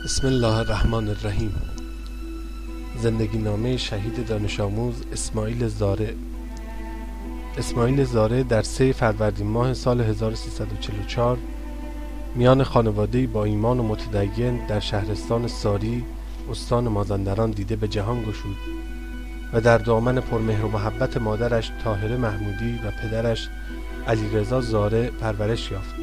بسم الله الرحمن الرحیم. زندگی نامه شهید دانش آموز اسماعیل زارع. اسماعیل زارع در 3 فروردین ماه سال 1344 میان خانواده‌ای با ایمان و متدین در شهرستان ساری استان مازندران دیده به جهان گشود و در دامن پرمهر و محبت مادرش طاهره محمودی و پدرش علیرضا زارع پرورش یافت.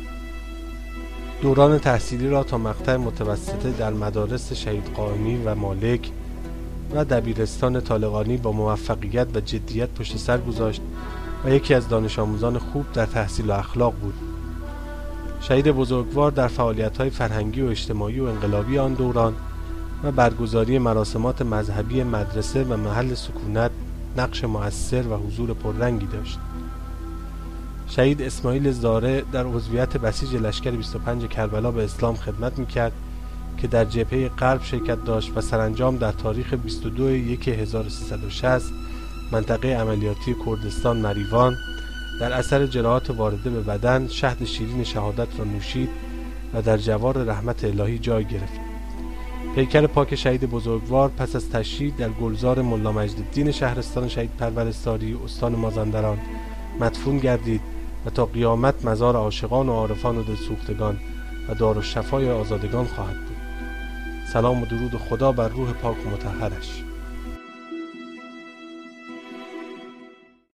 دوران تحصیلی را تا مقطع متوسطه در مدارس شهید قائمی و مالک و دبیرستان طالقانی با موفقیت و جدیت پشت سر گذاشت و یکی از دانش آموزان خوب در تحصیل و اخلاق بود. شهید بزرگوار در فعالیت‌های فرهنگی و اجتماعی و انقلابی آن دوران و برگزاری مراسمات مذهبی مدرسه و محل سکونت نقش مؤثر و حضور پررنگی داشت. شهید اسماعیل زارع در عضویت بسیج لشکر 25 کربلا به اسلام خدمت میکرد که در جبهه غرب شرکت داشت و سرانجام در تاریخ 22/1/1360 منطقه عملیاتی کردستان مریوان در اثر جراحات وارده به بدن شهد شیرین شهادت را نوشید و در جوار رحمت الهی جای گرفت. پیکر پاک شهید بزرگوار پس از تشییع در گلزار ملا مجدالدین شهرستان شهید پرورستاری استان مازندران مدفون گردید و تا قیامت مزار عاشقان و عارفان و دلسوختگان و دارالشفای آزادگان خواهد بود. سلام و درود خدا بر روح پاک و مطهرش.